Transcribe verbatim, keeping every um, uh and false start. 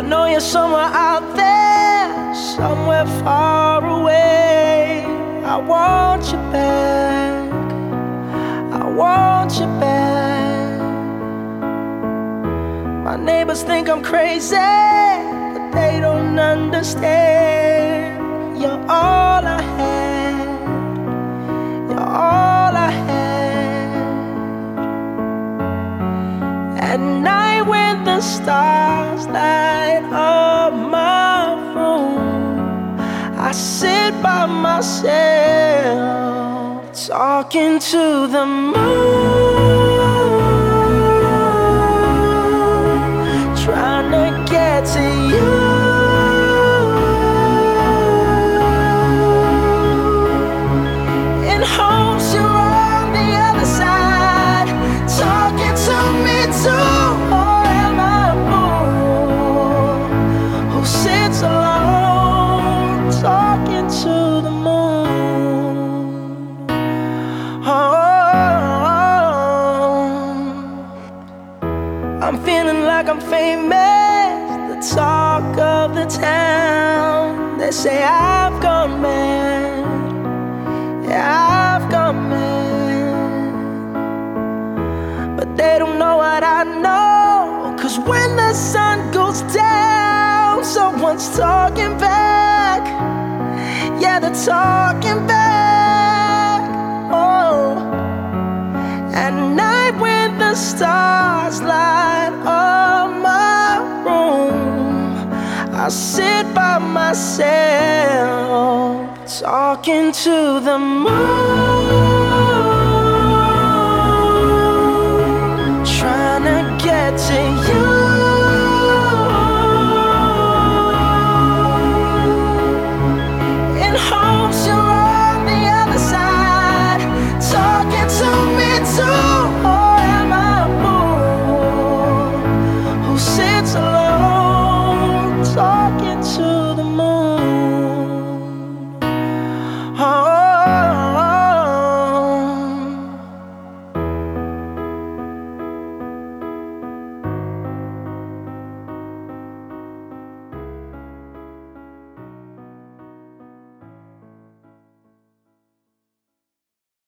know you're somewhere out there, somewhere far away. I want you back, I want you back. My neighbors think I'm crazy, but they don't understand. You're all I had, you're all I had. At night when the stars light up my room, I sit by myself, talking to the moon, trying to get to you. In hopes you're on the other side, talking to me too. Or am I a fool who sits alone, talking to the moon? Oh, I'm feeling like I'm famous, the talk of the town. They say I've gone mad, yeah, I've gone mad. But they don't know what I know, 'cause when the sun goes down, someone's talking back. Yeah, they're talking back. Oh, at night when the stars light up my room, I sit by myself, talking to the moon, trying to get to you.